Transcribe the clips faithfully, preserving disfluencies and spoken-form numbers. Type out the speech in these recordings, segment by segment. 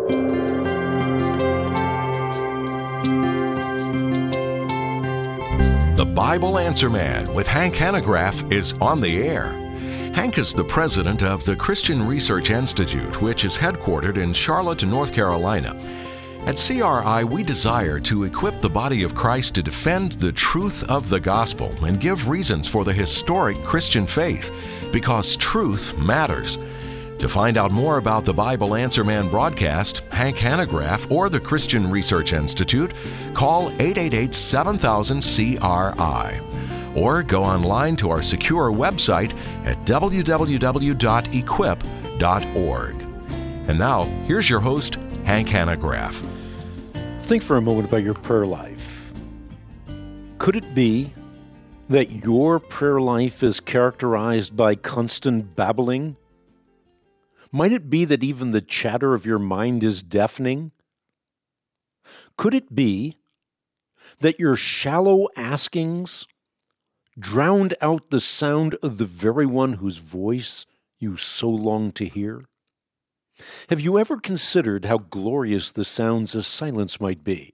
The Bible Answer Man with Hank Hanegraaff is on the air. Hank is the president of the Christian Research Institute, which is headquartered in Charlotte, North Carolina. At C R I, we desire to equip the body of Christ to defend the truth of the gospel and give reasons for the historic Christian faith, because truth matters. To find out more about the Bible Answer Man broadcast, Hank Hanegraaff, or the Christian Research Institute, call eight eight eight, seven thousand, C R I. Or go online to our secure website at w w w dot equip dot org. And now, here's your host, Hank Hanegraaff. Think for a moment about your prayer life. Could it be that your prayer life is characterized by constant babbling? Might it be that even the chatter of your mind is deafening? Could it be that your shallow askings drowned out the sound of the very one whose voice you so long to hear? Have you ever considered how glorious the sounds of silence might be?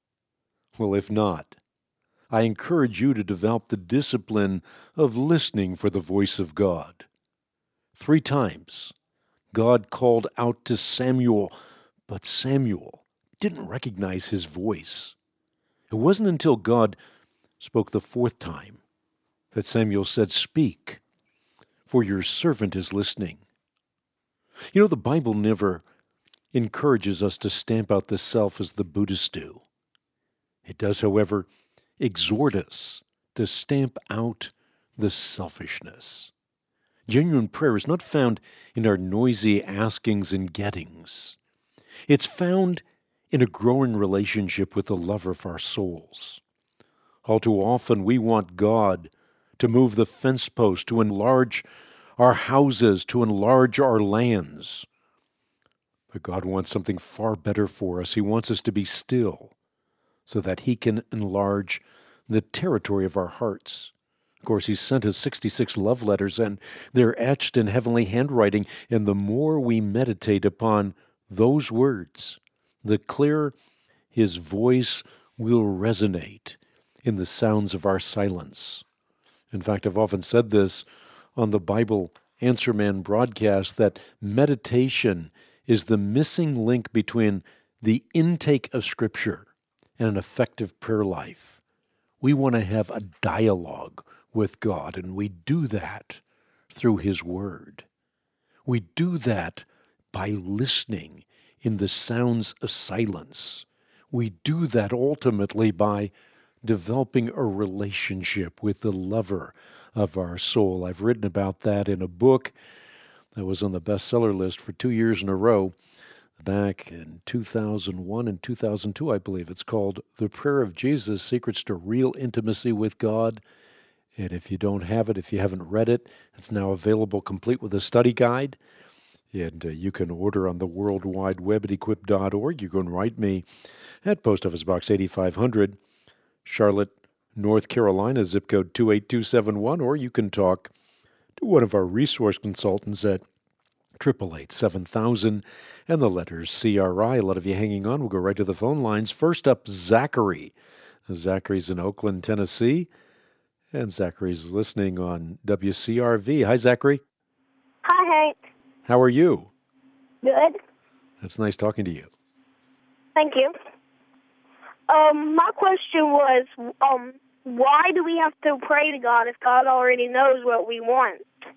Well, if not, I encourage you to develop the discipline of listening for the voice of God. Three times, God called out to Samuel, but Samuel didn't recognize his voice. It wasn't until God spoke the fourth time that Samuel said, "Speak, for your servant is listening." You know, the Bible never encourages us to stamp out the self as the Buddhists do. It does, however, exhort us to stamp out the selfishness. Genuine prayer is not found in our noisy askings and gettings. It's found in a growing relationship with the lover of our souls. All too often we want God to move the fence post, to enlarge our houses, to enlarge our lands. But God wants something far better for us. He wants us to be still so that He can enlarge the territory of our hearts. Of course, He sent us sixty-six love letters, and they're etched in heavenly handwriting. And the more we meditate upon those words, the clearer His voice will resonate in the sounds of our silence. In fact, I've often said this on the Bible Answer Man broadcast, that meditation is the missing link between the intake of Scripture and an effective prayer life. We want to have a dialogue with God, and we do that through His Word. We do that by listening in the sounds of silence. We do that ultimately by developing a relationship with the lover of our soul. I've written about that in a book that was on the bestseller list for two years in a row, back in two thousand one and two thousand two, I believe. It's called The Prayer of Jesus, Secrets to Real Intimacy with God. And if you don't have it, if you haven't read it, it's now available complete with a study guide. And uh, you can order on the World Wide Web at equip dot org. You can write me at Post Office Box eighty-five hundred, Charlotte, North Carolina, zip code two eight two seven one, or you can talk to one of our resource consultants at eight eight eight, seven thousand and the letters C R I. A lot of you hanging on. We'll go right to the phone lines. First up, Zachary. Zachary's in Oakland, Tennessee, and Zachary's listening on W C R V. Hi, Zachary. Hi, Hank. How are you? Good. It's nice talking to you. Thank you. Um, my question was, um, why do we have to pray to God if God already knows what we want?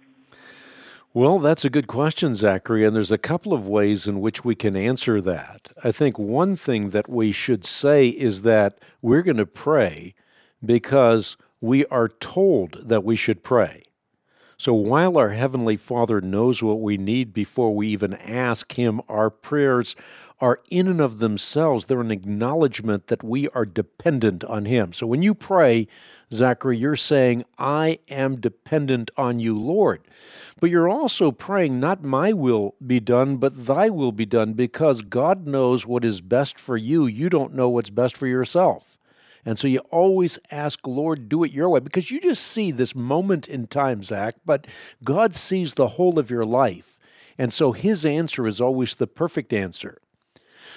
Well, that's a good question, Zachary, and there's a couple of ways in which we can answer that. I think one thing that we should say is that we're going to pray because we are told that we should pray. So while our Heavenly Father knows what we need before we even ask Him, our prayers are in and of themselves, they're an acknowledgement that we are dependent on Him. So when you pray, Zachary, you're saying, I am dependent on you, Lord. But you're also praying, not my will be done, but thy will be done, because God knows what is best for you. You don't know what's best for yourself. And so you always ask, Lord, do it your way, because you just see this moment in time, Zach, but God sees the whole of your life. And so His answer is always the perfect answer.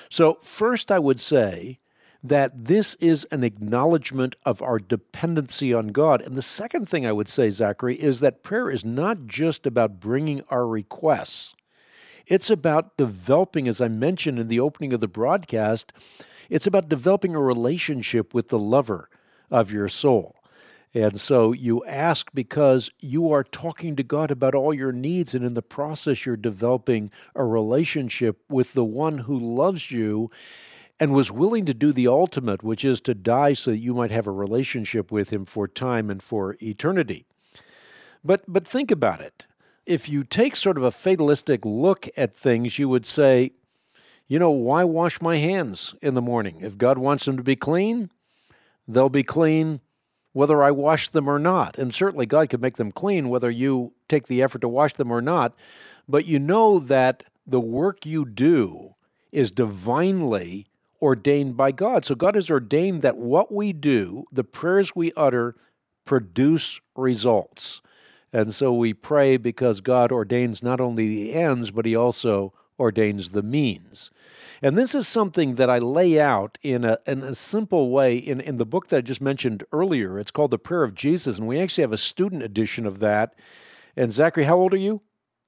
So first I would say that this is an acknowledgement of our dependency on God. And the second thing I would say, Zachary, is that prayer is not just about bringing our requests. It's about developing, as I mentioned in the opening of the broadcast, it's about developing a relationship with the lover of your soul. And so you ask because you are talking to God about all your needs, and in the process you're developing a relationship with the one who loves you and was willing to do the ultimate, which is to die so that you might have a relationship with him for time and for eternity. But but think about it. If you take sort of a fatalistic look at things, you would say, you know, why wash my hands in the morning? If God wants them to be clean, they'll be clean whether I wash them or not. And certainly God could make them clean whether you take the effort to wash them or not. But you know that the work you do is divinely ordained by God. So God has ordained that what we do, the prayers we utter, produce results. And so we pray because God ordains not only the ends, but he also ordains the means. And this is something that I lay out in a, in a simple way in, in the book that I just mentioned earlier. It's called The Prayer of Jesus, and we actually have a student edition of that. And Zachary, how old are you?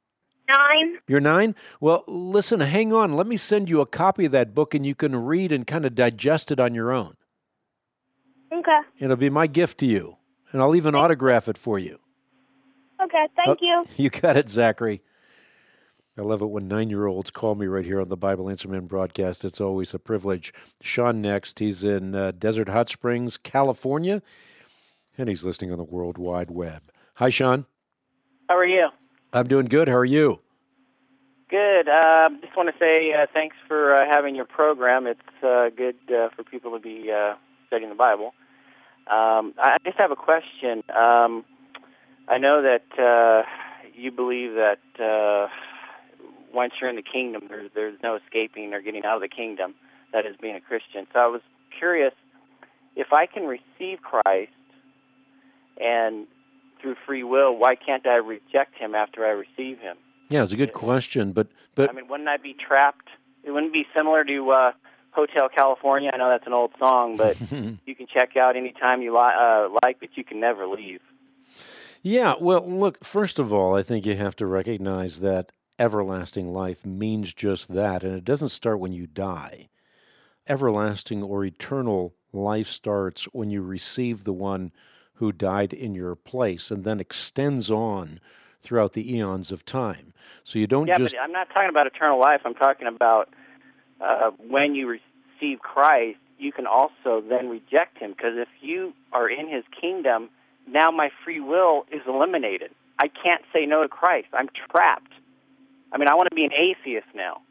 Nine. You're nine? Well, listen, hang on. Let me send you a copy of that book, and you can read and kind of digest it on your own. Okay. It'll be my gift to you, and I'll even autograph it for you. Okay, thank oh, you. You got it, Zachary. I love it when nine-year-olds call me right here on the Bible Answer Man broadcast. It's always a privilege. Sean next. He's in uh, Desert Hot Springs, California, and he's listening on the World Wide Web. Hi, Sean. How are you? I'm doing good. How are you? Good. I uh, just want to say uh, thanks for uh, having your program. It's uh, good uh, for people to be uh, studying the Bible. Um, I just have a question. Um, I know that uh, you believe that uh, once you're in the kingdom, there's, there's no escaping or getting out of the kingdom. That is being a Christian. So I was curious, if I can receive Christ and through free will, why can't I reject him after I receive him? Yeah, it's a good question, but... but I mean, wouldn't I be trapped? It wouldn't be similar to uh, Hotel California. I know that's an old song, but you can check out anytime you li- uh, like, but you can never leave. Yeah, well, look, first of all, I think you have to recognize that everlasting life means just that, and it doesn't start when you die. Everlasting or eternal life starts when you receive the one who died in your place and then extends on throughout the eons of time. So you don't yeah, just... Yeah, but I'm not talking about eternal life. I'm talking about uh, when you receive Christ, you can also then reject him, because if you are in his kingdom, now my free will is eliminated. I can't say no to Christ. I'm trapped. I mean, I want to be an atheist now.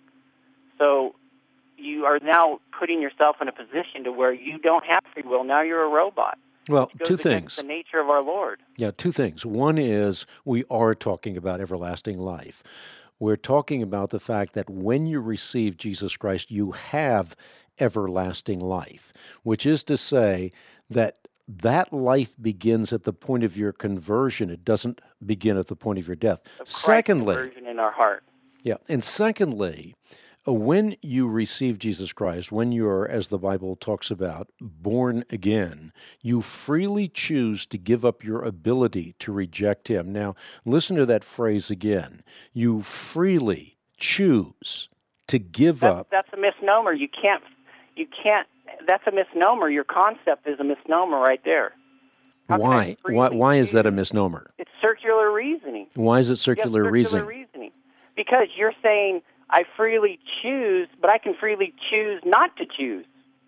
So you are now putting yourself in a position to where you don't have free will. Now you're a robot. Well, goes two against things. The nature of our Lord. Yeah, two things. One is we are talking about everlasting life. We're talking about the fact that when you receive Jesus Christ, you have everlasting life, which is to say that that life begins at the point of your conversion. It doesn't begin at the point of your death. Of Christ's Secondly, conversion in our heart. Yeah, and secondly, when you receive Jesus Christ, when you're, as the Bible talks about, born again, you freely choose to give up your ability to reject him. Now, listen to that phrase again. You freely choose to give that's, up. That's a misnomer. You can't, you can't, that's a misnomer. Your concept is a misnomer right there. How Why? Why, why is that a misnomer? It's circular reasoning. Why is it circular, yes, circular reasoning? reasoning? Because you're saying, I freely choose, but I can freely choose not to choose.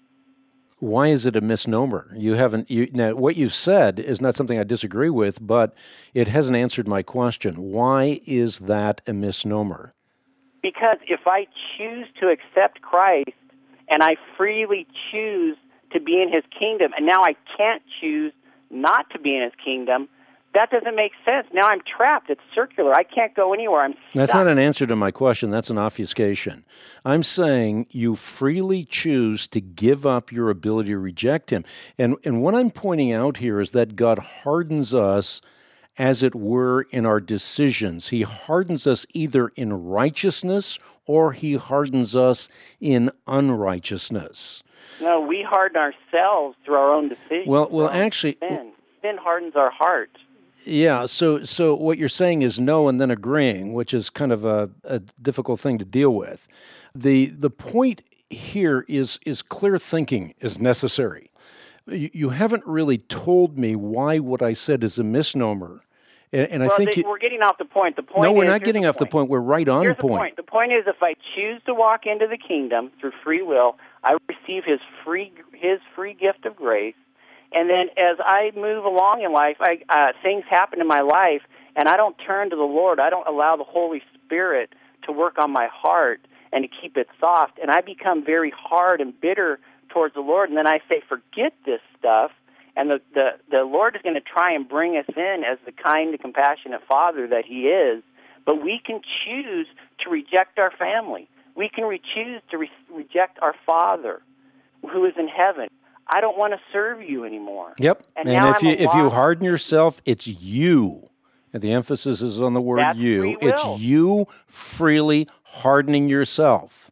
Why is it a misnomer? You haven't. You, now, what you've said is not something I disagree with, but it hasn't answered my question. Why is that a misnomer? Because if I choose to accept Christ and I freely choose to be in his kingdom, and now I can't choose not to be in his kingdom, that doesn't make sense. Now I'm trapped. It's circular. I can't go anywhere. I'm stuck. That's not an answer to my question. That's an obfuscation. I'm saying you freely choose to give up your ability to reject him. And, and what I'm pointing out here is that God hardens us as it were, in our decisions. He hardens us either in righteousness or he hardens us in unrighteousness. No, we harden ourselves through our own decisions. Well, well, our own actually, sin. Sin hardens our heart. Yeah, so so what you're saying is no and then agreeing, which is kind of a, a difficult thing to deal with. The the point here is is clear thinking is necessary. You, you haven't really told me why what I said is a misnomer. And, and well, I think they, it, we're getting off the point. The point no, we're is, not getting the off point. the point. We're right on here's point. The point. The point is, if I choose to walk into the kingdom through free will, I receive His free His free gift of grace. And then as I move along in life, I, uh, things happen in my life, and I don't turn to the Lord. I don't allow the Holy Spirit to work on my heart and to keep it soft. And I become very hard and bitter towards the Lord. And then I say, forget this stuff. And the, the, the Lord is going to try and bring us in as the kind and compassionate Father that He is. But we can choose to reject our family. We can re- choose to re- reject our Father who is in heaven. I don't want to serve you anymore. Yep. And, and now if I'm you if you lost. harden yourself, it's you. And the emphasis is on the word That's you. free It's will. you freely hardening yourself.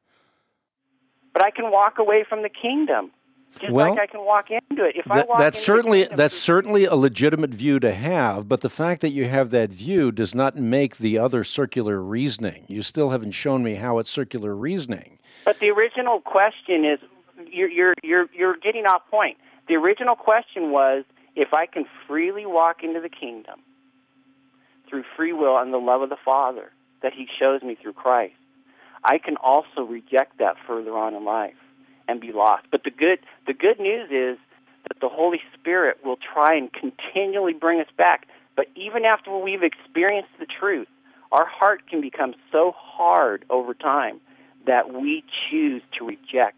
But I can walk away from the kingdom, just Well, like I can walk into it. If I That, walk that's into certainly the kingdom that's through- certainly a legitimate view to have, but the fact that you have that view does not make the other circular reasoning. You still haven't shown me how it's circular reasoning. But the original question is, you're you're you're you're getting off point. The original question was, if I can freely walk into the kingdom through free will and the love of the Father that He shows me through Christ, I can also reject that further on in life and be lost. But the good the good news is that the Holy Spirit will try and continually bring us back. But even after we've experienced the truth, our heart can become so hard over time that we choose to reject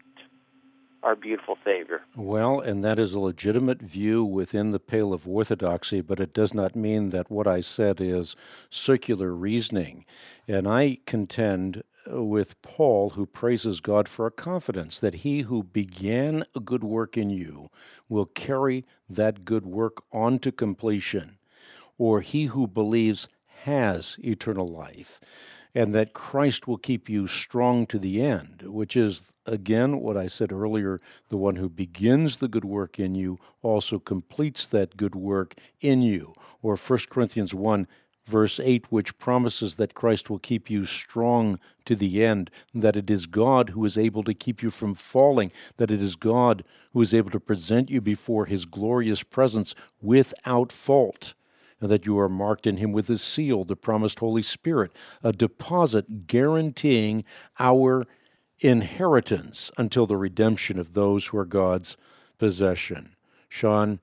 our beautiful Savior. Well, and that is a legitimate view within the pale of orthodoxy, but it does not mean that what I said is circular reasoning. And I contend with Paul, who praises God for a confidence that He who began a good work in you will carry that good work on to completion, or he who believes has eternal life, and that Christ will keep you strong to the end, which is, again, what I said earlier, the one who begins the good work in you also completes that good work in you. Or First Corinthians one, verse eight, which promises that Christ will keep you strong to the end, that it is God who is able to keep you from falling, that it is God who is able to present you before His glorious presence without fault, and that you are marked in Him with His seal, the promised Holy Spirit, a deposit guaranteeing our inheritance until the redemption of those who are God's possession. Sean,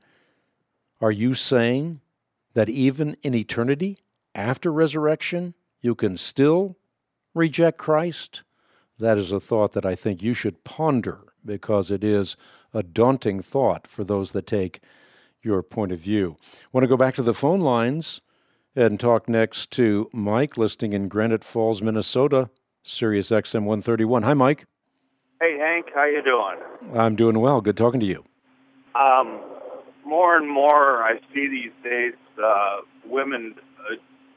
are you saying that even in eternity, after resurrection, you can still reject Christ? That is a thought that I think you should ponder, because it is a daunting thought for those that take your point of view. Want to go back to the phone lines and talk next to Mike, listening in Granite Falls, Minnesota, Sirius X M one thirty-one. Hi, Mike. Hey, Hank. How you doing? I'm doing well. Good talking to you. Um, more and more I see these days uh, women uh,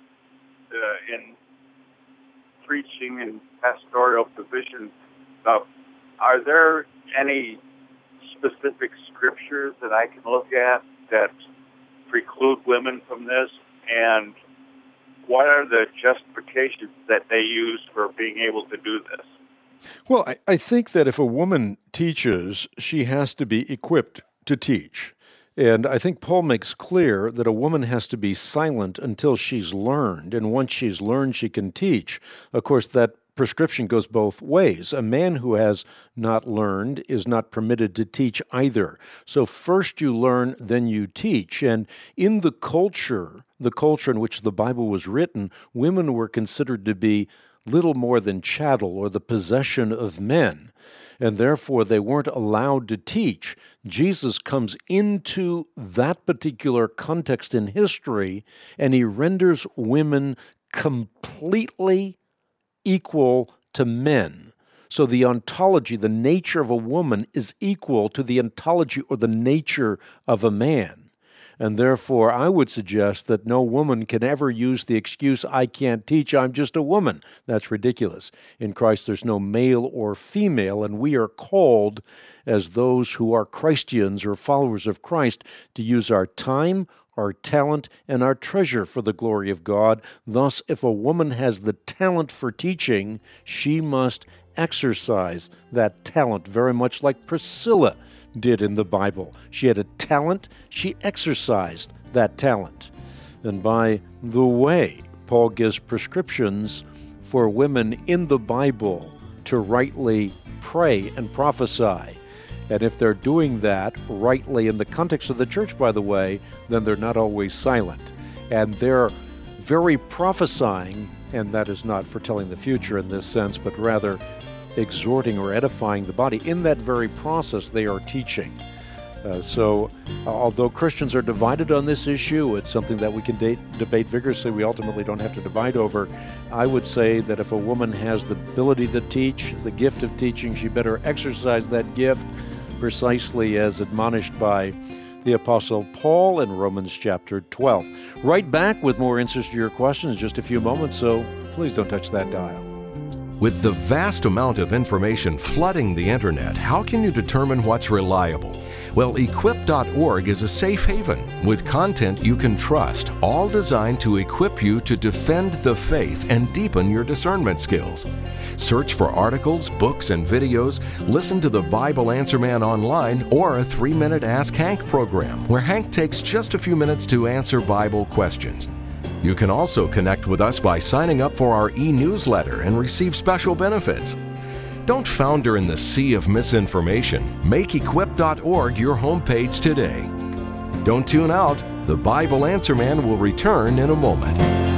uh, in preaching and pastoral positions. Uh, are there any specific scriptures that I can look at that preclude women from this? And what are the justifications that they use for being able to do this? Well, I, I think that if a woman teaches, she has to be equipped to teach. And I think Paul makes clear that a woman has to be silent until she's learned. And once she's learned, she can teach. Of course, that prescription goes both ways. A man who has not learned is not permitted to teach either. So first you learn, then you teach. And in the culture, the culture in which the Bible was written, women were considered to be little more than chattel or the possession of men, and therefore they weren't allowed to teach. Jesus comes into that particular context in history, and He renders women completely equal to men. So the ontology, the nature of a woman, is equal to the ontology or the nature of a man. And therefore, I would suggest that no woman can ever use the excuse, I can't teach, I'm just a woman. That's ridiculous. In Christ, there's no male or female, and we are called as those who are Christians or followers of Christ to use our time, our talent, and our treasure for the glory of God. Thus, if a woman has the talent for teaching, she must exercise that talent, very much like Priscilla did in the Bible. She had a talent, she exercised that talent. And by the way, Paul gives prescriptions for women in the Bible to rightly pray and prophesy. And if they're doing that rightly in the context of the church, by the way, then they're not always silent. And they're very prophesying, and that is not foretelling the future in this sense, but rather exhorting or edifying the body. In that very process, they are teaching. Uh, so, uh, although Christians are divided on this issue, it's something that we can de- debate vigorously. We ultimately don't have to divide over. I would say that if a woman has the ability to teach, the gift of teaching, she better exercise that gift precisely as admonished by the Apostle Paul in Romans chapter twelve. Right back with more answers to your questions in just a few moments, so please don't touch that dial. With the vast amount of information flooding the internet, how can you determine what's reliable? Well, equip dot org is a safe haven with content you can trust, all designed to equip you to defend the faith and deepen your discernment skills. Search for articles, books, and videos, listen to the Bible Answer Man online, or a three-minute Ask Hank program, where Hank takes just a few minutes to answer Bible questions. You can also connect with us by signing up for our e-newsletter and receive special benefits. Don't founder in the sea of misinformation. Make equip dot org your homepage today. Don't tune out. The Bible Answer Man will return in a moment.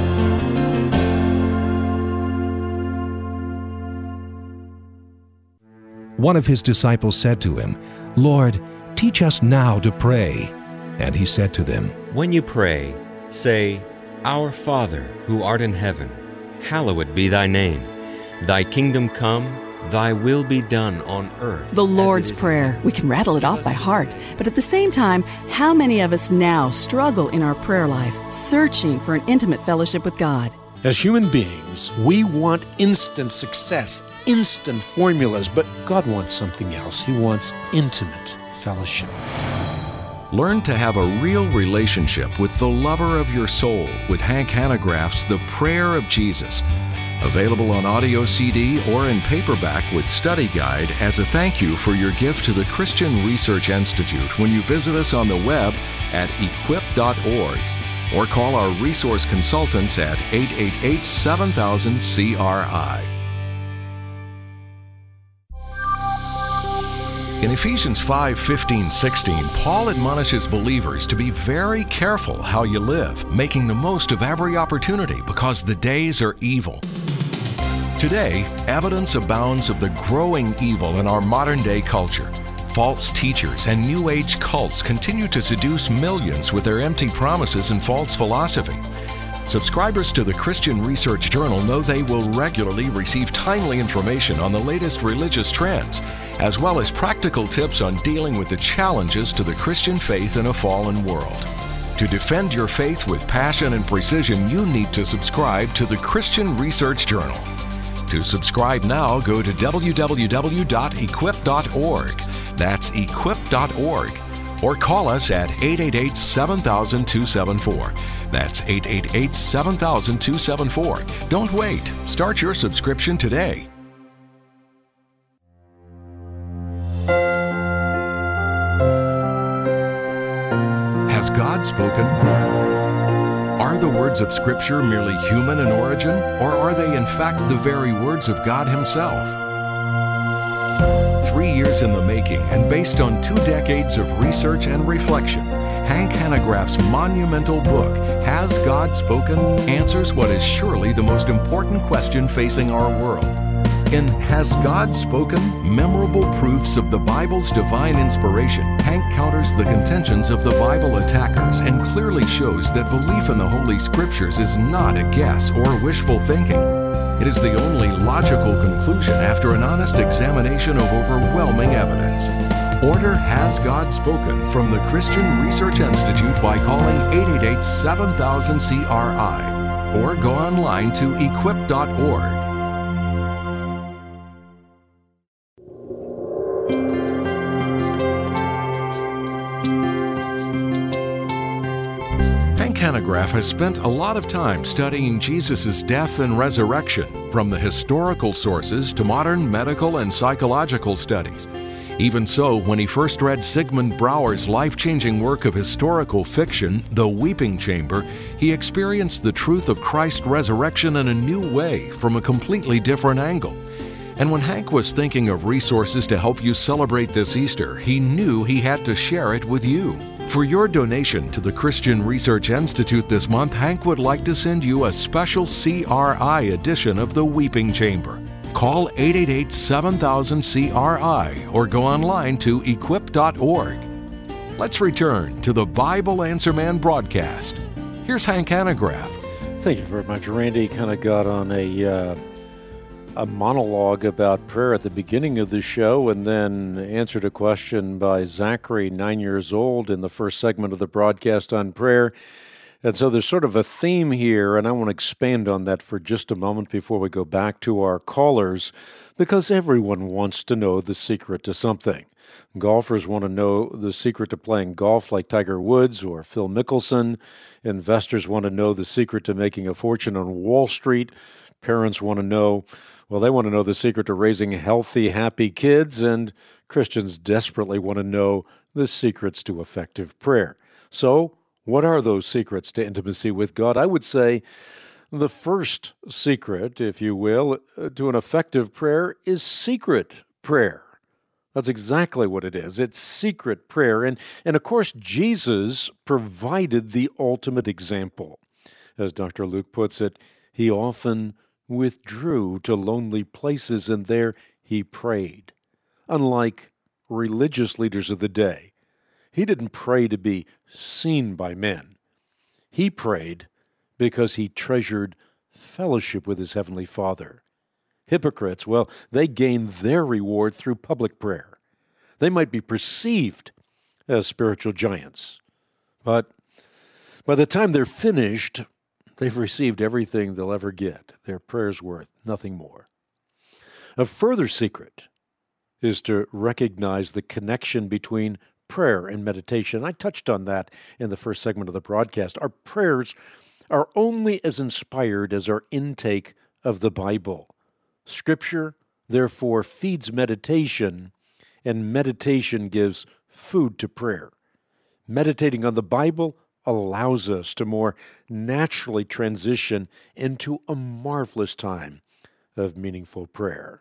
One of his disciples said to him, "Lord, teach us now to pray." And he said to them, "When you pray, say, Our Father, who art in heaven, hallowed be thy name. Thy kingdom come, thy will be done on earth." The Lord's Prayer. We can rattle it off by heart. But at the same time, how many of us now struggle in our prayer life, searching for an intimate fellowship with God? As human beings, we want instant success, instant formulas, but God wants something else. He wants intimate fellowship. Learn to have a real relationship with the lover of your soul with Hank Hanegraaff's The Prayer of Jesus. Available on audio C D or in paperback with study guide as a thank you for your gift to the Christian Research Institute when you visit us on the web at equip dot org or call our resource consultants at eight eight eight, seven thousand, C R I. In Ephesians five, fifteen, sixteen, Paul admonishes believers to be very careful how you live, making the most of every opportunity because the days are evil. Today, evidence abounds of the growing evil in our modern-day culture. False teachers and New Age cults continue to seduce millions with their empty promises and false philosophy. Subscribers to the Christian Research Journal know they will regularly receive timely information on the latest religious trends, as well as practical tips on dealing with the challenges to the Christian faith in a fallen world. To defend your faith with passion and precision, you need to subscribe to the Christian Research Journal. To subscribe now, go to w w w dot equip dot org. That's equip dot org. Or call us at eight eight eight, seven thousand, two seven four. That's eight eight eight, seven thousand, two seven four. Don't wait. Start your subscription today. Has God spoken? Are the words of Scripture merely human in origin, or are they in fact the very words of God Himself? Three years in the making and based on two decades of research and reflection, Hank Hanegraaff's monumental book, Has God Spoken?, answers what is surely the most important question facing our world. In Has God Spoken? Memorable Proofs of the Bible's Divine Inspiration, Hank counters the contentions of the Bible attackers and clearly shows that belief in the Holy Scriptures is not a guess or wishful thinking. It is the only logical conclusion after an honest examination of overwhelming evidence. Order Has God Spoken from the Christian Research Institute by calling eight eight eight, seven thousand, C R I or go online to equip dot org. Hank Hanegraaff has spent a lot of time studying Jesus' death and resurrection, from the historical sources to modern medical and psychological studies. Even so, when he first read Sigmund Bauer's life-changing work of historical fiction, The Weeping Chamber, he experienced the truth of Christ's resurrection in a new way, from a completely different angle. And when Hank was thinking of resources to help you celebrate this Easter, he knew he had to share it with you. For your donation to the Christian Research Institute this month, Hank would like to send you a special C R I edition of The Weeping Chamber. Call eight eight eight, seven thousand, C R I or go online to equip dot org. Let's return to the Bible Answer Man broadcast. Here's Hank Hanegraaff. Thank you very much, Randy. Kind of got on a uh, a monologue about prayer at the beginning of the show and then answered a question by Zachary, nine years old, in the first segment of the broadcast on prayer. And so there's sort of a theme here, and I want to expand on that for just a moment before we go back to our callers, because everyone wants to know the secret to something. Golfers want to know the secret to playing golf like Tiger Woods or Phil Mickelson. Investors want to know the secret to making a fortune on Wall Street. Parents want to know, well, they want to know the secret to raising healthy, happy kids. And Christians desperately want to know the secrets to effective prayer. So, what are those secrets to intimacy with God? I would say the first secret, if you will, to an effective prayer is secret prayer. That's exactly what it is. It's secret prayer. And, and of course, Jesus provided the ultimate example. As Doctor Luke puts it, he often withdrew to lonely places, and there he prayed. Unlike religious leaders of the day, he didn't pray to be seen by men. He prayed because he treasured fellowship with his heavenly Father. Hypocrites, well, they gain their reward through public prayer. They might be perceived as spiritual giants, but by the time they're finished, they've received everything they'll ever get. Their prayer's worth nothing more. A further secret is to recognize the connection between prayer and meditation. I touched on that in the first segment of the broadcast. Our prayers are only as inspired as our intake of the Bible. Scripture, therefore, feeds meditation, and meditation gives food to prayer. Meditating on the Bible allows us to more naturally transition into a marvelous time of meaningful prayer.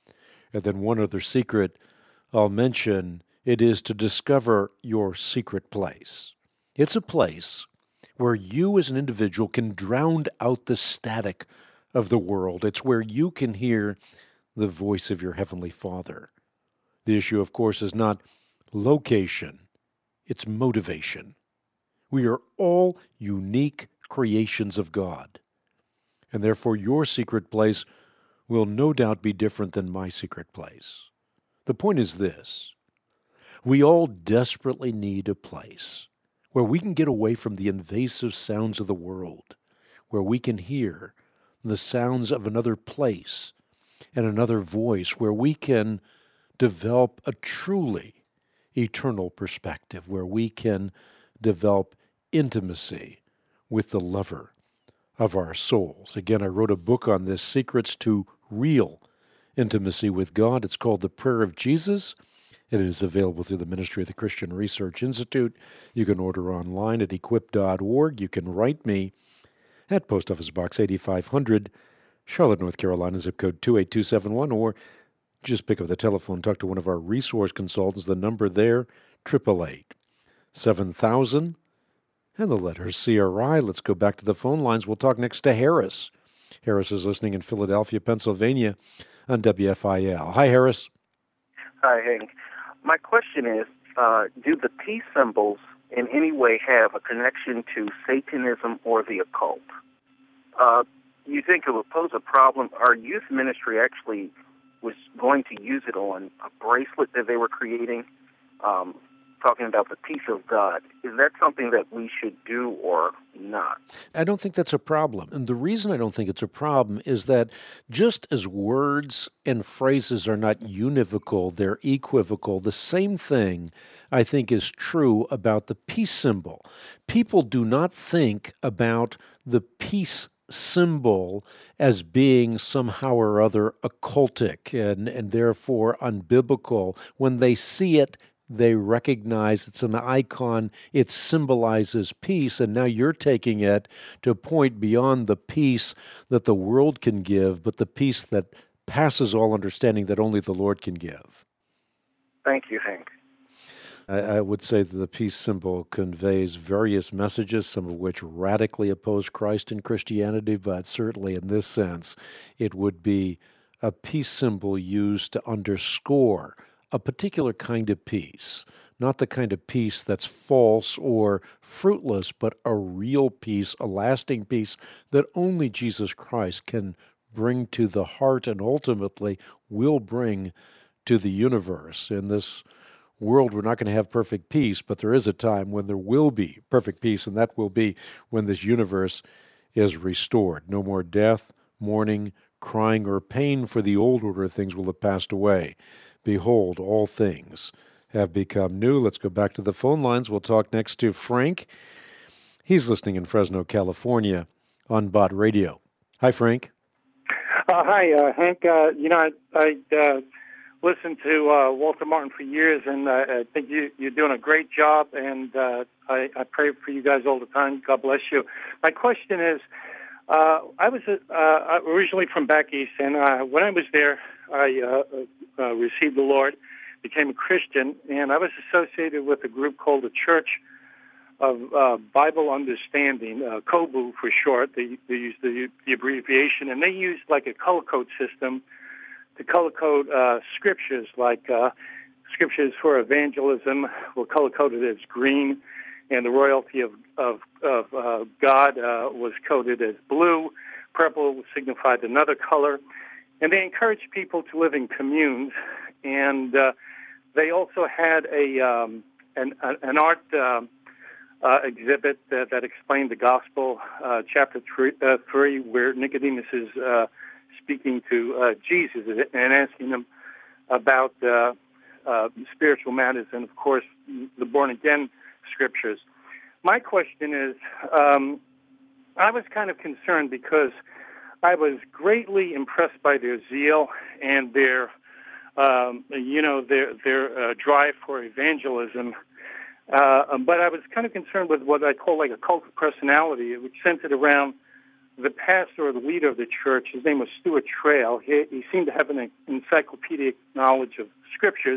And then one other secret I'll mention, it is to discover your secret place. It's a place where you as an individual can drown out the static of the world. It's where you can hear the voice of your Heavenly Father. The issue, of course, is not location, it's motivation. We are all unique creations of God, and therefore your secret place will no doubt be different than my secret place. The point is this: we all desperately need a place where we can get away from the invasive sounds of the world, where we can hear the sounds of another place and another voice, where we can develop a truly eternal perspective, where we can develop intimacy with the lover of our souls. Again, I wrote a book on this, Secrets to Real Intimacy with God. It's called The Prayer of Jesus. It is available through the ministry of the Christian Research Institute. You can order online at equip dot org. You can write me at Post Office Box eighty-five hundred, Charlotte, North Carolina, zip code two eight two seven one, or just pick up the telephone, talk to one of our resource consultants. The number there, eight eight eight, seven thousand, and the letter C R I. Let's go back to the phone lines. We'll talk next to Harris. Harris is listening in Philadelphia, Pennsylvania on W F I L. Hi, Harris. Hi, Hank. My question is, uh, do the peace symbols in any way have a connection to Satanism or the occult? Uh, you think it would pose a problem? Our youth ministry actually was going to use it on a bracelet that they were creating, um, talking about the peace of God. Is that something that we should do or not? I don't think that's a problem. And the reason I don't think it's a problem is that just as words and phrases are not univocal, they're equivocal, the same thing I think is true about the peace symbol. People do not think about the peace symbol as being somehow or other occultic and, and therefore unbiblical. When they see it, they recognize it's an icon, it symbolizes peace, and now you're taking it to a point beyond the peace that the world can give, but the peace that passes all understanding that only the Lord can give. Thank you, Hank. I, I would say that the peace symbol conveys various messages, some of which radically oppose Christ and Christianity, but certainly in this sense, it would be a peace symbol used to underscore a particular kind of peace, not the kind of peace that's false or fruitless, but a real peace, a lasting peace that only Jesus Christ can bring to the heart and ultimately will bring to the universe. In this world, we're not going to have perfect peace, but there is a time when there will be perfect peace, and that will be when this universe is restored. No more death, mourning, crying, or pain, for the old order of things will have passed away. Behold, all things have become new. Let's go back to the phone lines. We'll talk next to Frank. He's listening in Fresno, California on B O D Radio. Hi, Frank. Uh, hi, uh, Hank. Uh, you know, I, I uh, listened to uh, Walter Martin for years, and uh, I think you, you're doing a great job, and uh, I, I pray for you guys all the time. God bless you. My question is, uh, I was uh, originally from back east, and uh, when I was there, I uh, uh, received the Lord, became a Christian, and I was associated with a group called the Church of uh, Bible Understanding, uh, C O B U for short. They, they use the, the abbreviation, and they used like a color code system to color code uh, scriptures, like uh, scriptures for evangelism were color coded as green, and the royalty of of, of uh, God uh, was coded as blue. Purple signified another color. And they encouraged people to live in communes, and uh, they also had a um, an, an art uh, uh, exhibit that, that explained the gospel, uh, chapter three, uh, three, where Nicodemus is uh, speaking to uh, Jesus and asking him about uh, uh, spiritual matters, and of course the born again scriptures. My question is, um, I was kind of concerned because I was greatly impressed by their zeal and their, um, you know, their their uh, drive for evangelism. Uh, but I was kind of concerned with what I call like a cult of personality, which centered around the pastor or the leader of the church. His name was Stuart Trail. He, he seemed to have an encyclopedic knowledge of scriptures,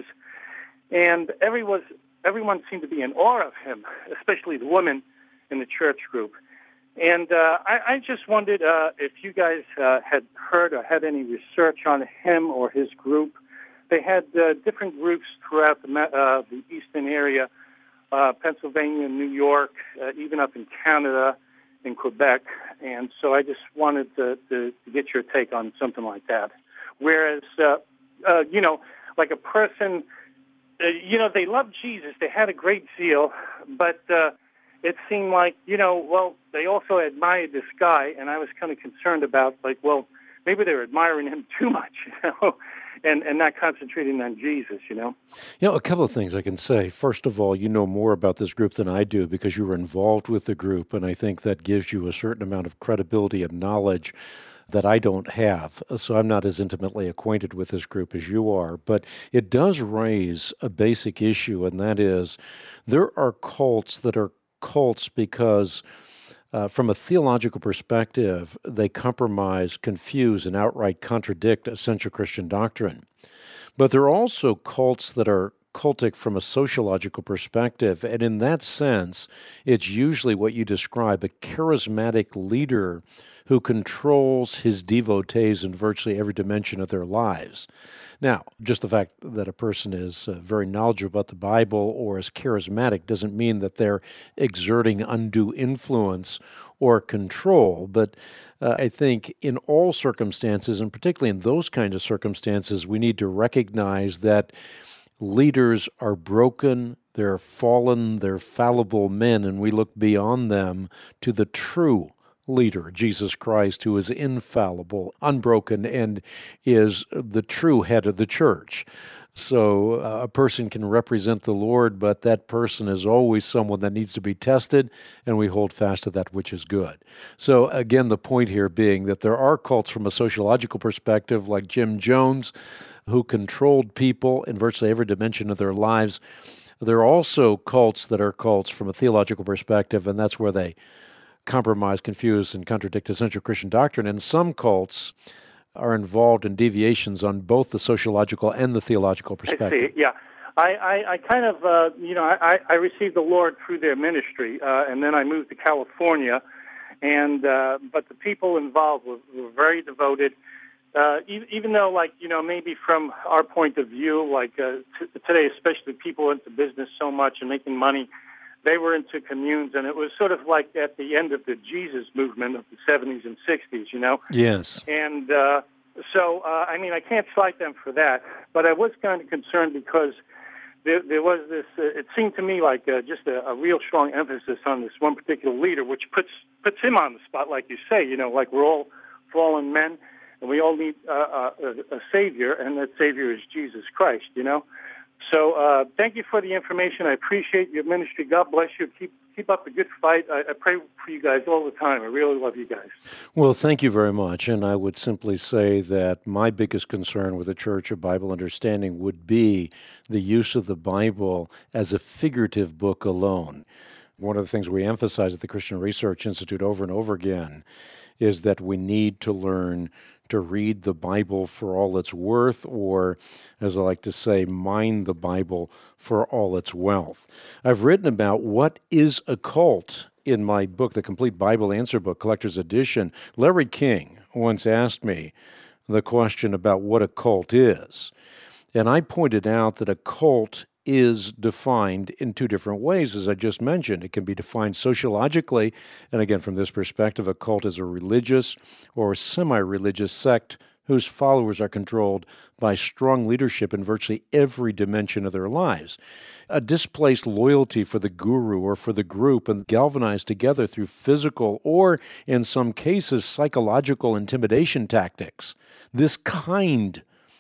and everyone everyone seemed to be in awe of him, especially the women in the church group. And uh, I, I just wondered uh, if you guys uh, had heard or had any research on him or his group. They had uh, different groups throughout the, uh, the eastern area, uh, Pennsylvania, New York, uh, even up in Canada, in Quebec. And so I just wanted to, to, to get your take on something like that. Whereas, uh, uh, you know, like a person, uh, you know, they loved Jesus. They had a great zeal, but uh, it seemed like, you know, well, they also admired this guy, and I was kind of concerned about, like, well, maybe they're admiring him too much, you know, and, and not concentrating on Jesus, you know. You know, a couple of things I can say. First of all, you know more about this group than I do because you were involved with the group, and I think that gives you a certain amount of credibility and knowledge that I don't have. So I'm not as intimately acquainted with this group as you are. But it does raise a basic issue, and that is there are cults that are cults because Uh, from a theological perspective, they compromise, confuse, and outright contradict essential Christian doctrine. But there are also cults that are cultic from a sociological perspective, and in that sense, it's usually what you describe, a charismatic leader who controls his devotees in virtually every dimension of their lives. Now, just the fact that a person is uh, very knowledgeable about the Bible or is charismatic doesn't mean that they're exerting undue influence or control. But uh, I think in all circumstances, and particularly in those kinds of circumstances, we need to recognize that leaders are broken, they're fallen, they're fallible men, and we look beyond them to the true leader, Jesus Christ, who is infallible, unbroken, and is the true head of the church. So uh, a person can represent the Lord, but that person is always someone that needs to be tested, and we hold fast to that which is good. So again, the point here being that there are cults from a sociological perspective, like Jim Jones, who controlled people in virtually every dimension of their lives. There are also cults that are cults from a theological perspective, and that's where they compromise, confuse, and contradict essential Christian doctrine. And some cults are involved in deviations on both the sociological and the theological perspective. I see. Yeah. I, I, I kind of, uh, you know, I, I received the Lord through their ministry, uh, and then I moved to California, and uh, but the people involved were, were very devoted, uh, even, even though, like, you know, maybe from our point of view, like uh, t- today, especially people into business so much and making money, they were into communes, and it was sort of like at the end of the Jesus movement of the seventies and sixties, you know? Yes. And uh, so, uh, I mean, I can't slight them for that, but I was kind of concerned because there, there was this, uh, it seemed to me like uh, just a, a real strong emphasis on this one particular leader, which puts puts him on the spot, like you say, you know, like we're all fallen men, and we all need uh, a, a savior, and that savior is Jesus Christ, you know? So uh, thank you for the information. I appreciate your ministry. God bless you. Keep keep up the good fight. I, I pray for you guys all the time. I really love you guys. Well, thank you very much. And I would simply say that my biggest concern with the Church of Bible Understanding would be the use of the Bible as a figurative book alone. One of the things we emphasize at the Christian Research Institute over and over again is that we need to learn to read the Bible for all it's worth, or, as I like to say, mine the Bible for all its wealth. I've written about what is a cult in my book, The Complete Bible Answer Book, Collector's Edition. Larry King once asked me the question about what a cult is, and I pointed out that a cult is defined in two different ways, as I just mentioned. It can be defined sociologically, and again, from this perspective, a cult is a religious or semi-religious sect whose followers are controlled by strong leadership in virtually every dimension of their lives. A displaced loyalty for the guru or for the group and galvanized together through physical or, in some cases, psychological intimidation tactics. This kind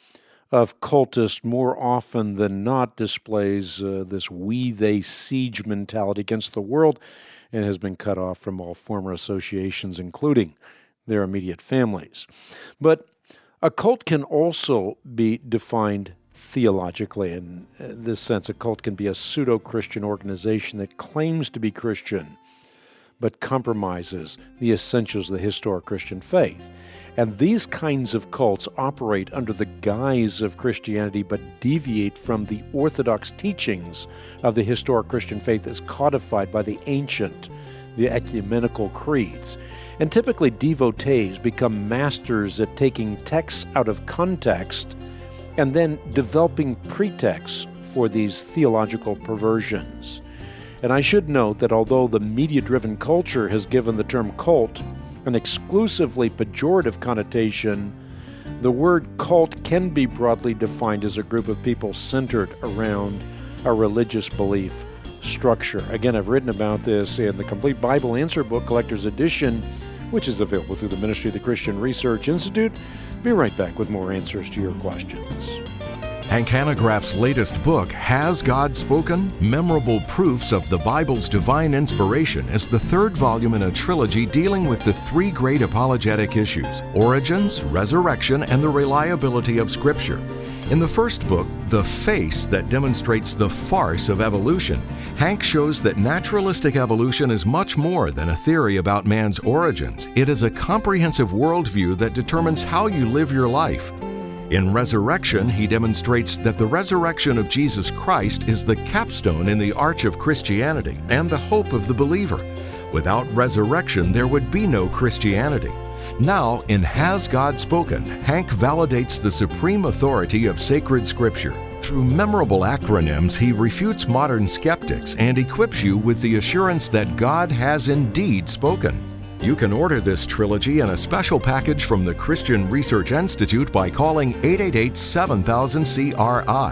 of cultist more often than not displays uh, this we-they siege mentality against the world and has been cut off from all former associations, including their immediate families. But a cult can also be defined theologically. In this sense, a cult can be a pseudo-Christian organization that claims to be Christian but compromises the essentials of the historic Christian faith. And these kinds of cults operate under the guise of Christianity but deviate from the orthodox teachings of the historic Christian faith as codified by the ancient, the ecumenical creeds. And typically devotees become masters at taking texts out of context and then developing pretexts for these theological perversions. And I should note that although the media-driven culture has given the term cult an exclusively pejorative connotation, the word cult can be broadly defined as a group of people centered around a religious belief structure. Again, I've written about this in the Complete Bible Answer Book, Collector's Edition, which is available through the Ministry of the Christian Research Institute. Be right back with more answers to your questions. Hank Hanegraaff's latest book, Has God Spoken? Memorable Proofs of the Bible's Divine Inspiration, is the third volume in a trilogy dealing with the three great apologetic issues: origins, resurrection, and the reliability of Scripture. In the first book, The Face That Demonstrates the Farce of Evolution, Hank shows that naturalistic evolution is much more than a theory about man's origins. It is a comprehensive worldview that determines how you live your life. In Resurrection, he demonstrates that the resurrection of Jesus Christ is the capstone in the arch of Christianity and the hope of the believer. Without resurrection, there would be no Christianity. Now, in Has God Spoken?, Hank validates the supreme authority of sacred Scripture. Through memorable acronyms, he refutes modern skeptics and equips you with the assurance that God has indeed spoken. You can order this trilogy in a special package from the Christian Research Institute by calling eight eight eight, seven thousand C R I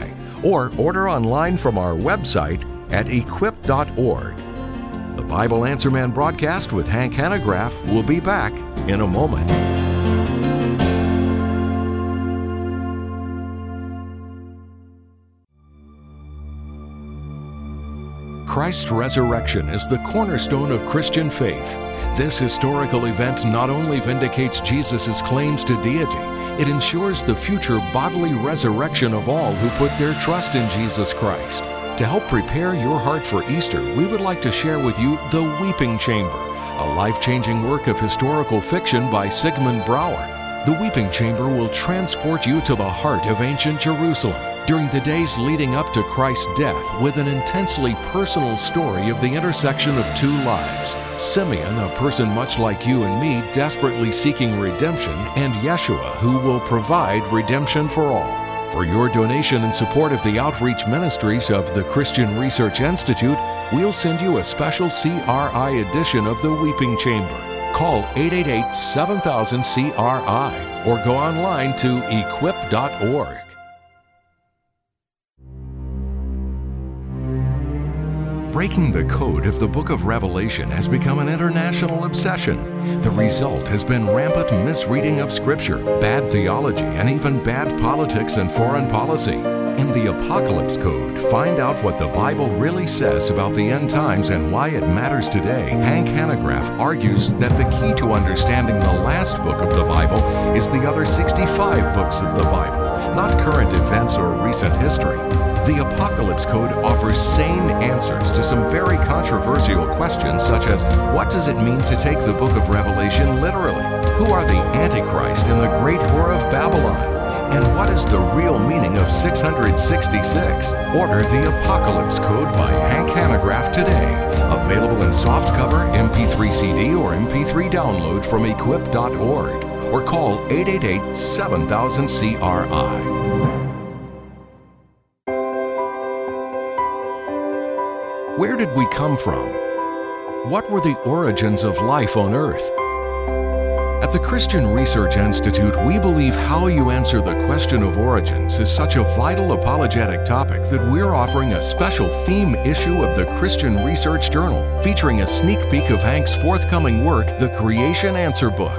or order online from our website at equip dot org. The Bible Answer Man broadcast with Hank Hanegraaff will be back in a moment. Christ's resurrection is the cornerstone of Christian faith. This historical event not only vindicates Jesus' claims to deity, it ensures the future bodily resurrection of all who put their trust in Jesus Christ. To help prepare your heart for Easter, we would like to share with you The Weeping Chamber, a life-changing work of historical fiction by Sigmund Bauer. The Weeping Chamber will transport you to the heart of ancient Jerusalem during the days leading up to Christ's death with an intensely personal story of the intersection of two lives. Simeon, a person much like you and me, desperately seeking redemption, and Yeshua, who will provide redemption for all. For your donation in support of the outreach ministries of the Christian Research Institute, we'll send you a special C R I edition of The Weeping Chamber. Call eight eight eight, seven thousand, C R I or go online to equip dot org. Breaking the code of the book of Revelation has become an international obsession. The result has been rampant misreading of Scripture, bad theology, and even bad politics and foreign policy. In the Apocalypse Code, find out what the Bible really says about the end times and why it matters today. Hank Hanegraaff argues that the key to understanding the last book of the Bible is the other sixty-five books of the Bible, not current events or recent history. The Apocalypse Code offers sane answers to some very controversial questions, such as what does it mean to take the book of Revelation literally? Who are the Antichrist and the great whore of Babylon? And what is the real meaning of six hundred sixty-six? Order the Apocalypse Code by Hank Hanegraaff today. Available in softcover, M P three C D, or M P three download from equip dot org. Or call eight eight eight, seven thousand, C R I. Where did we come from? What were the origins of life on earth? At the Christian Research Institute, we believe how you answer the question of origins is such a vital apologetic topic that we're offering a special theme issue of the Christian Research Journal, featuring a sneak peek of Hank's forthcoming work, The Creation Answer Book.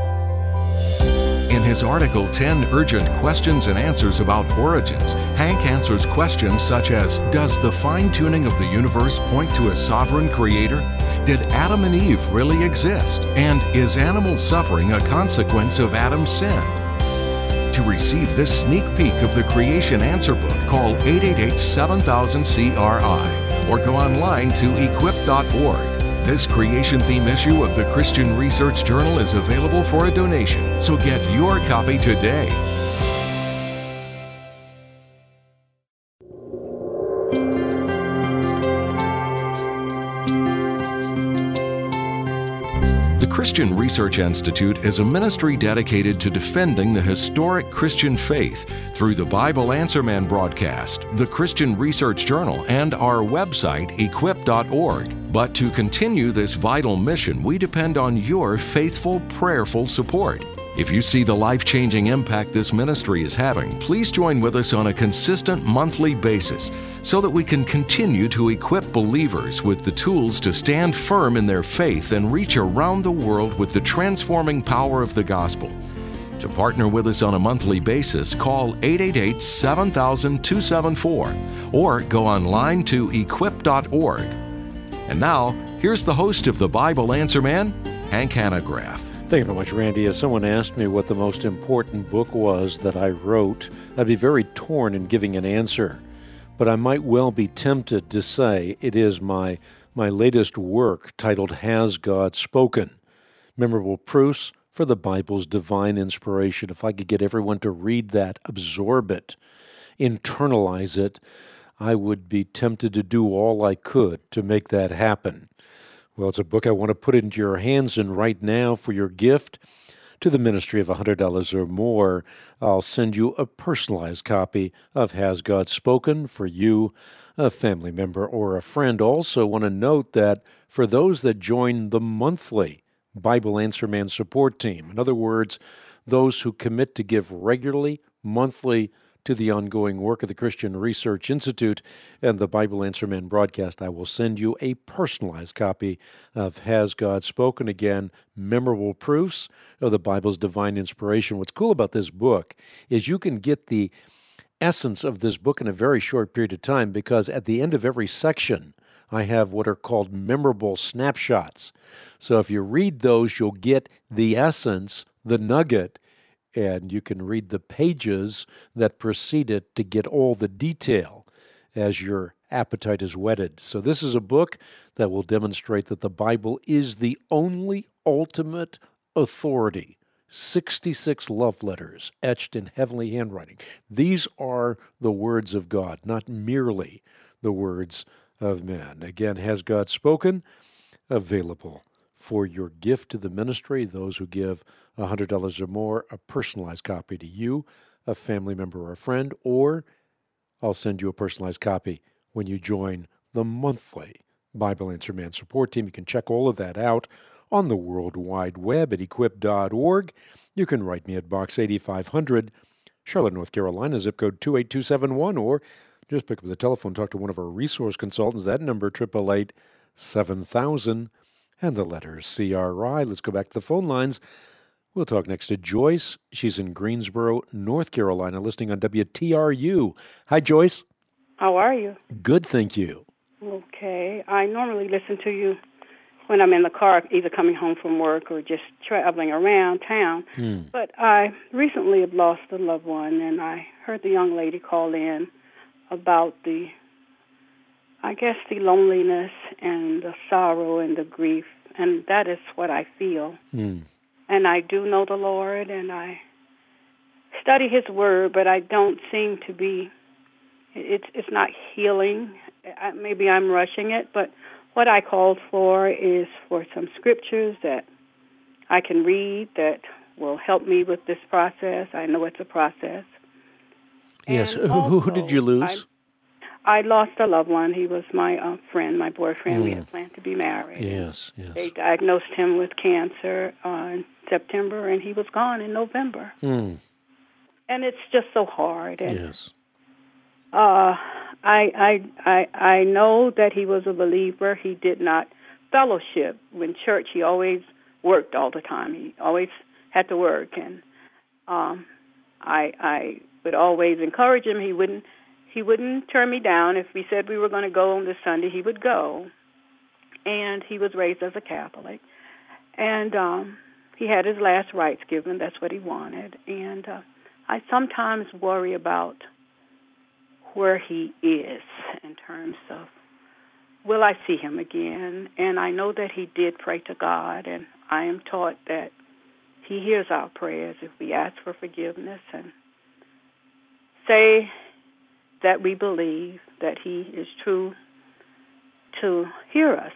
In his article, ten Urgent Questions and Answers About Origins, Hank answers questions such as, does the fine-tuning of the universe point to a sovereign creator? Did Adam and Eve really exist? And is animal suffering a consequence of Adam's sin? To receive this sneak peek of the Creation Answer Book, call eight eight eight, seven thousand, C R I or go online to equip dot org. This creation theme issue of the Christian Research Journal is available for a donation, so get your copy today. The Christian Research Institute is a ministry dedicated to defending the historic Christian faith through the Bible Answer Man broadcast, the Christian Research Journal, and our website, equip dot org. But to continue this vital mission, we depend on your faithful, prayerful support. If you see the life-changing impact this ministry is having, please join with us on a consistent monthly basis so that we can continue to equip believers with the tools to stand firm in their faith and reach around the world with the transforming power of the gospel. To partner with us on a monthly basis, call eight eight eight, seven thousand, two seven four or go online to equip dot org. And now, here's the host of the Bible Answer Man, Hank Hanegraaff. Thank you very much, Randy. If someone asked me what the most important book was that I wrote, I'd be very torn in giving an answer. But I might well be tempted to say it is my, my latest work titled, Has God Spoken? Memorable proofs for the Bible's divine inspiration. If I could get everyone to read that, absorb it, internalize it, I would be tempted to do all I could to make that happen. Well, it's a book I want to put into your hands, and right now, for your gift to the ministry of one hundred dollars or more, I'll send you a personalized copy of Has God Spoken for you, a family member, or a friend. Also want to note that for those that join the monthly Bible Answer Man support team, in other words, those who commit to give regularly, monthly, to the ongoing work of the Christian Research Institute and the Bible Answer Man broadcast, I will send you a personalized copy of Has God Spoken Again? Memorable Proofs of the Bible's Divine Inspiration. What's cool about this book is you can get the essence of this book in a very short period of time, because at the end of every section, I have what are called memorable snapshots. So if you read those, you'll get the essence, the nugget, and you can read the pages that precede it to get all the detail as your appetite is whetted. So this is a book that will demonstrate that the Bible is the only ultimate authority. sixty-six love letters etched in heavenly handwriting. These are the words of God, not merely the words of man. Again, Has God Spoken? Available for your gift to the ministry. Those who give one hundred dollars or more, a personalized copy to you, a family member or a friend, or I'll send you a personalized copy when you join the monthly Bible Answer Man support team. You can check all of that out on the World Wide Web at equip dot org. You can write me at Box eighty-five hundred, Charlotte, North Carolina, zip code two eight two seven one, or just pick up the telephone, talk to one of our resource consultants. That number, eight eight eight, seven thousand, and the letters C R I. Let's go back to the phone lines. We'll talk next to Joyce. She's in Greensboro, North Carolina, listening on W T R U. Hi, Joyce. How are you? Good, thank you. Okay. I normally listen to you when I'm in the car, either coming home from work or just traveling around town. Hmm. But I recently have lost a loved one, and I heard the young lady call in about the, I guess, the loneliness and the sorrow and the grief, and that is what I feel. Hmm. And I do know the Lord, and I study His Word, but I don't seem to be, it's it's not healing. I, maybe I'm rushing it, but what I called for is for some scriptures that I can read that will help me with this process. I know it's a process. Yes. And who, who did you lose? I, I lost a loved one. He was my uh, friend, my boyfriend. Mm. We had planned to be married. Yes, yes. They diagnosed him with cancer uh, in September, and he was gone in November. Mm. And it's just so hard. And, yes. Uh, I, I, I, I know that he was a believer. He did not fellowship. In church, he always worked all the time. He always had to work, and um, I, I would always encourage him. He wouldn't, he wouldn't turn me down. If we said we were going to go on this Sunday, he would go. And he was raised as a Catholic, and um, he had his last rites given. That's what he wanted. And uh, I sometimes worry about where he is in terms of, will I see him again? And I know that he did pray to God, and I am taught that He hears our prayers if we ask for forgiveness and say that we believe that He is true to hear us.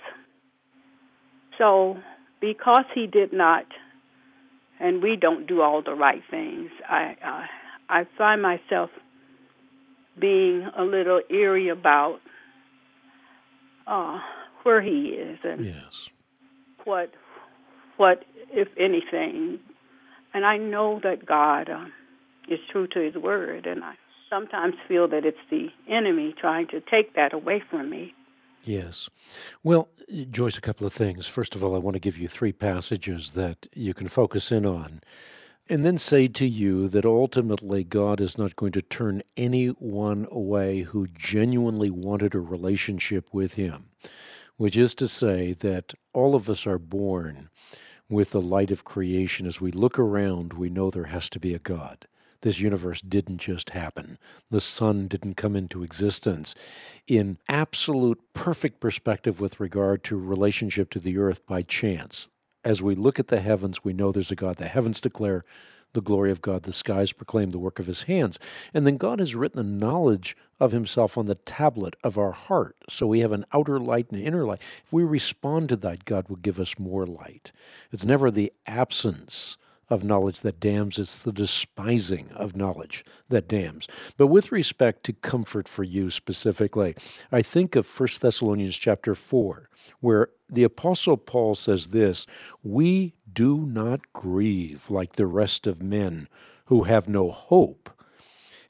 So because he did not, and we don't do all the right things, I uh, I find myself being a little eerie about uh, where he is and yes. what, what if anything. And I know that God uh, is true to His word, and I sometimes feel that it's the enemy trying to take that away from me. Yes. Well, Joyce, a couple of things. First of all, I want to give you three passages that you can focus in on, and then say to you that ultimately God is not going to turn anyone away who genuinely wanted a relationship with Him, which is to say that all of us are born with the light of creation. As we look around, we know there has to be a God. This universe didn't just happen. The sun didn't come into existence in absolute perfect perspective with regard to relationship to the earth by chance. As we look at the heavens, we know there's a God. The heavens declare the glory of God. The skies proclaim the work of His hands. And then God has written the knowledge of Himself on the tablet of our heart. So we have an outer light and an inner light. If we respond to that, God will give us more light. It's never the absence of knowledge that damns, it's the despising of knowledge that damns. But with respect to comfort for you specifically, I think of First Thessalonians chapter four, where the Apostle Paul says this, "We do not grieve like the rest of men who have no hope."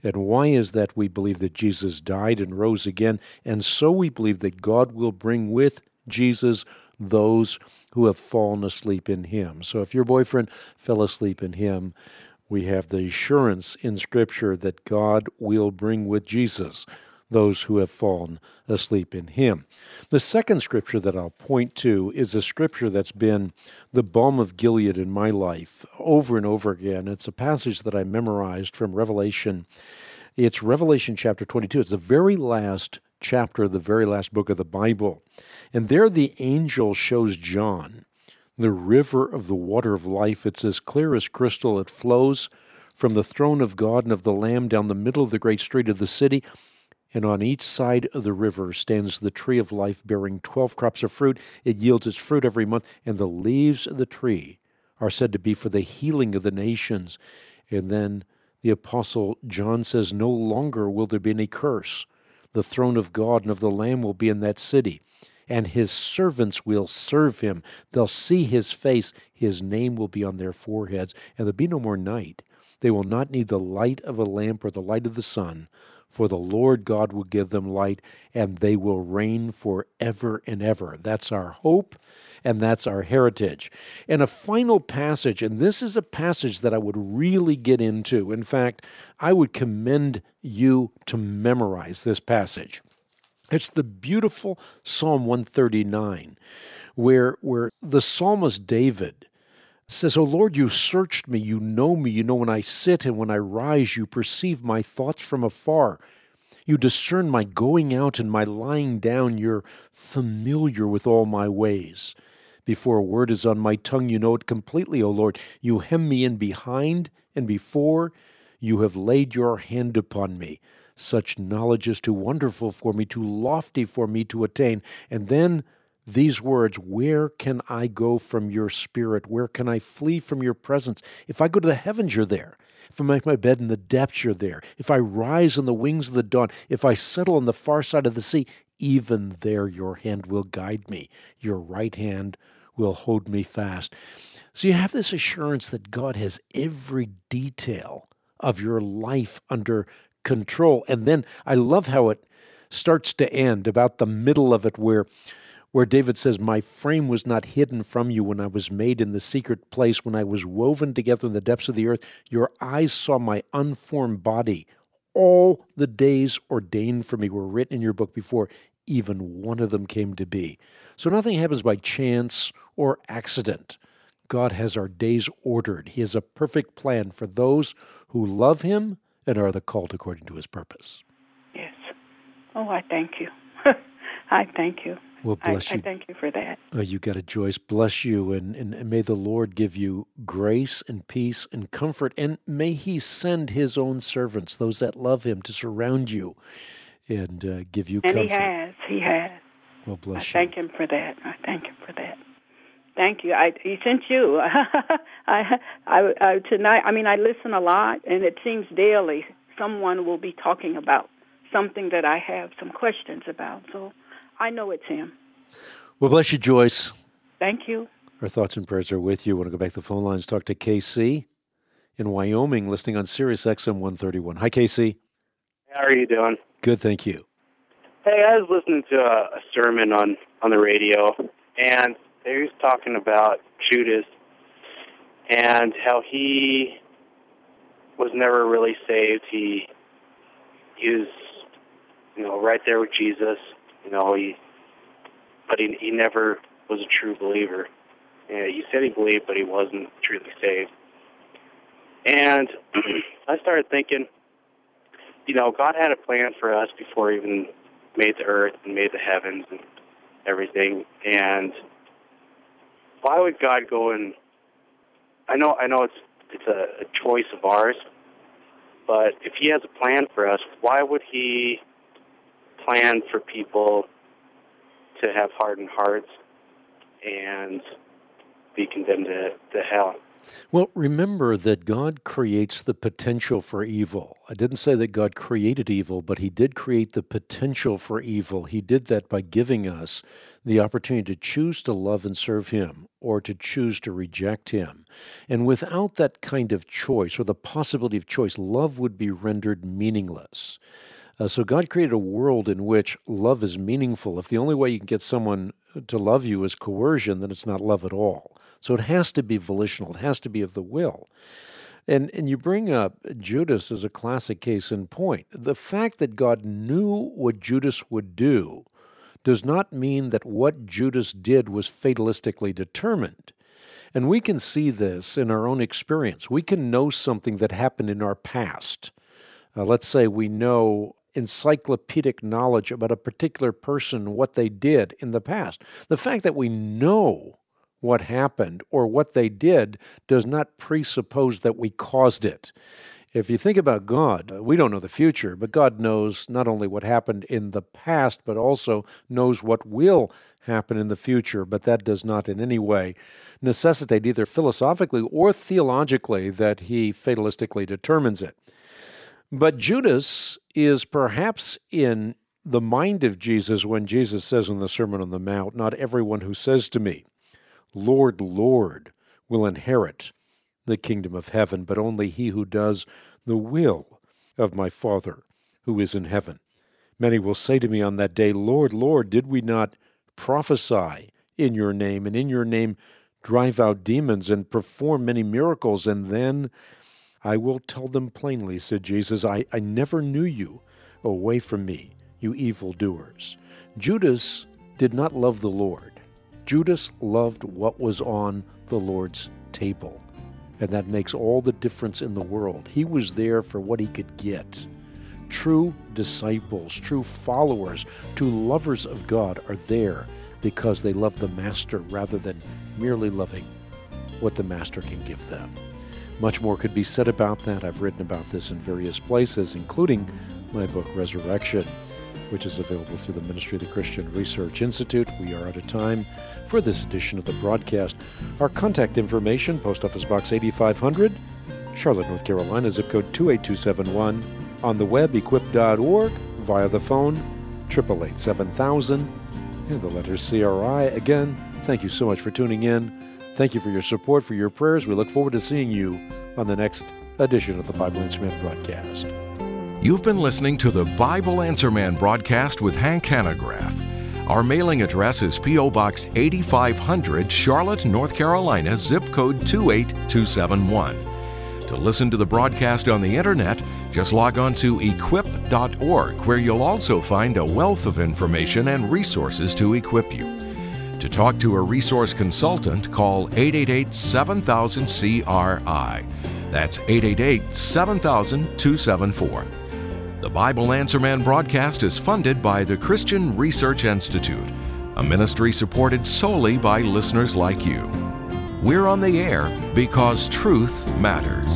And why is that? We believe that Jesus died and rose again, and so we believe that God will bring with Jesus those who have fallen asleep in him. So if your boyfriend fell asleep in him, we have the assurance in Scripture that God will bring with Jesus those who have fallen asleep in him. The second Scripture that I'll point to is a Scripture that's been the balm of Gilead in my life over and over again. It's a passage that I memorized from Revelation. It's Revelation chapter twenty-two. It's the very last chapter of the very last book of the Bible. And there the angel shows John the river of the water of life. It's as clear as crystal. It flows from the throne of God and of the Lamb down the middle of the great street of the city. And on each side of the river stands the tree of life, bearing twelve crops of fruit. It yields its fruit every month, and the leaves of the tree are said to be for the healing of the nations. And then the Apostle John says, no longer will there be any curse. The throne of God and of the Lamb will be in that city, and his servants will serve him. They'll see his face. His name will be on their foreheads, and there'll be no more night. They will not need the light of a lamp or the light of the sun, for the Lord God will give them light, and they will reign forever and ever. That's our hope, and that's our heritage. And a final passage, and this is a passage that I would really get into. In fact, I would commend you to memorize this passage. It's the beautiful Psalm one thirty-nine, where, where the psalmist David says, O Lord, you searched me, you know me, you know when I sit and when I rise, you perceive my thoughts from afar. You discern my going out and my lying down, you're familiar with all my ways. Before a word is on my tongue, you know it completely, O Lord. You hem me in behind and before, you have laid your hand upon me. Such knowledge is too wonderful for me, too lofty for me to attain. And then these words, where can I go from your spirit? Where can I flee from your presence? If I go to the heavens, you're there. If I make my bed in the depths, you're there. If I rise on the wings of the dawn, if I settle on the far side of the sea, even there your hand will guide me. Your right hand will hold me fast. So you have this assurance that God has every detail of your life under control. And then I love how it starts to end, about the middle of it, where where David says, my frame was not hidden from you when I was made in the secret place, when I was woven together in the depths of the earth. Your eyes saw my unformed body. All the days ordained for me were written in your book before even one of them came to be. So nothing happens by chance or accident. God has our days ordered. He has a perfect plan for those who love him and are the called according to his purpose. Yes. Oh, I thank you. I thank you. Well, bless I, you. I thank you for that. Oh, you got it, Joyce. Bless you, and, and, and may the Lord give you grace and peace and comfort, and may he send his own servants, those that love him, to surround you and uh, give you and comfort. And he has. He has. Well, bless I you. thank him for that. I thank him for that. Thank you. I, he sent you. I, I, I, tonight, I mean, I listen a lot, and it seems daily someone will be talking about something that I have some questions about, so I know it's him. Well, bless you, Joyce. Thank you. Our thoughts and prayers are with you. I want to go back to the phone lines, talk to K C in Wyoming, listening on Sirius X M one thirty-one. Hi, K C. How are you doing? Good, thank you. Hey, I was listening to a, a sermon on, on the radio, and they was talking about Judas and how he was never really saved. He, he was, you know, right there with Jesus. You know, he, but he he never was a true believer. And he said he believed, but he wasn't truly saved. And I started thinking, you know, God had a plan for us before he even made the earth and made the heavens and everything. And why would God go and, I know I know it's it's a, a choice of ours, but if he has a plan for us, why would he plan for people to have hardened hearts and be condemned to, to hell? Well, remember that God creates the potential for evil. I didn't say that God created evil, but he did create the potential for evil. He did that by giving us the opportunity to choose to love and serve him or to choose to reject him. And without that kind of choice or the possibility of choice, love would be rendered meaningless. Uh, so God created a world in which love is meaningful. If the only way you can get someone to love you is coercion, then it's not love at all. So it has to be volitional. It has to be of the will. And and you bring up Judas as a classic case in point. The fact that God knew what Judas would do does not mean that what Judas did was fatalistically determined. And we can see this in our own experience. We can know something that happened in our past. Uh, let's say we know encyclopedic knowledge about a particular person, what they did in the past. The fact that we know what happened or what they did does not presuppose that we caused it. If you think about God, we don't know the future, but God knows not only what happened in the past, but also knows what will happen in the future, but that does not in any way necessitate either philosophically or theologically that he fatalistically determines it. But Judas is perhaps in the mind of Jesus when Jesus says in the Sermon on the Mount, "Not everyone who says to me, 'Lord, Lord,' will inherit the kingdom of heaven, but only he who does the will of my Father who is in heaven. Many will say to me on that day, 'Lord, Lord, did we not prophesy in your name, and in your name drive out demons and perform many miracles?' And then I will tell them plainly," said Jesus, I, I never knew you. Away from me, you evildoers." Judas did not love the Lord. Judas loved what was on the Lord's table. And that makes all the difference in the world. He was there for what he could get. True disciples, true followers, true lovers of God are there because they love the Master rather than merely loving what the Master can give them. Much more could be said about that. I've written about this in various places, including my book, Resurrection, which is available through the Ministry of the Christian Research Institute. We are out of time for this edition of the broadcast. Our contact information, Post Office Box eighty-five hundred, Charlotte, North Carolina, zip code two eight two seven one. On the web, equip dot org, via the phone, eight eight eight, seven thousand, and the letters C R I. Again, thank you so much for tuning in. Thank you for your support, for your prayers. We look forward to seeing you on the next edition of the Bible Answer Man broadcast. You've been listening to the Bible Answer Man broadcast with Hank Hanegraaff. Our mailing address is P O Box eighty-five hundred, Charlotte, North Carolina, zip code two eight two seven one. To listen to the broadcast on the internet, just log on to equip dot org, where you'll also find a wealth of information and resources to equip you. To talk to a resource consultant, call eight eight eight, seven thousand, C R I. That's eight eight eight, seven thousand, two seven four. The Bible Answer Man broadcast is funded by the Christian Research Institute, a ministry supported solely by listeners like you. We're on the air because truth matters.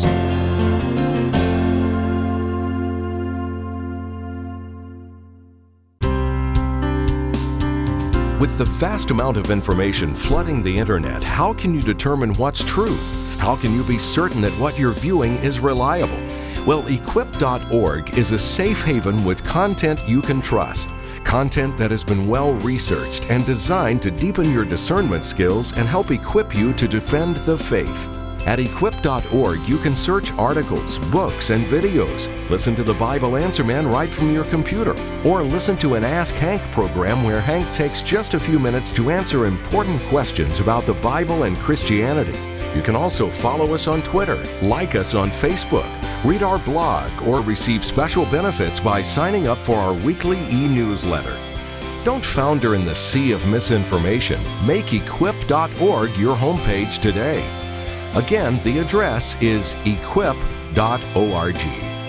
With the vast amount of information flooding the internet, how can you determine what's true? How can you be certain that what you're viewing is reliable? Well, equip dot org is a safe haven with content you can trust. Content that has been well researched and designed to deepen your discernment skills and help equip you to defend the faith. At equip dot org, you can search articles, books, and videos. Listen to the Bible Answer Man right from your computer. Or listen to an Ask Hank program where Hank takes just a few minutes to answer important questions about the Bible and Christianity. You can also follow us on Twitter, like us on Facebook, read our blog, or receive special benefits by signing up for our weekly e-newsletter. Don't founder in the sea of misinformation. Make equip dot org your homepage today. Again, the address is equip dot org.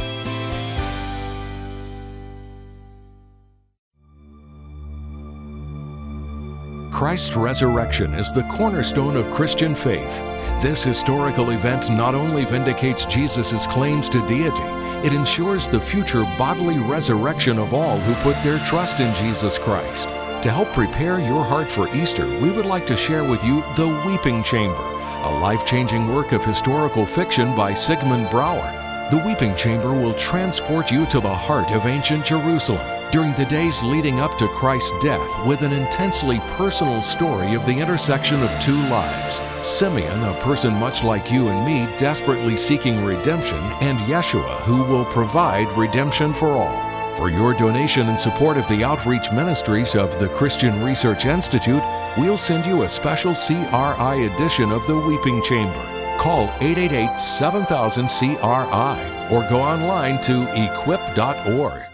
Christ's resurrection is the cornerstone of Christian faith. This historical event not only vindicates Jesus' claims to deity, it ensures the future bodily resurrection of all who put their trust in Jesus Christ. To help prepare your heart for Easter, we would like to share with you The Weeping Chamber, a life-changing work of historical fiction by Sigmund Bauer. The Weeping Chamber will transport you to the heart of ancient Jerusalem during the days leading up to Christ's death with an intensely personal story of the intersection of two lives. Simeon, a person much like you and me, desperately seeking redemption, and Yeshua, who will provide redemption for all. For your donation in support of the outreach ministries of the Christian Research Institute, we'll send you a special C R I edition of The Weeping Chamber. Call eight eight eight, seven thousand, C R I or go online to equip dot org.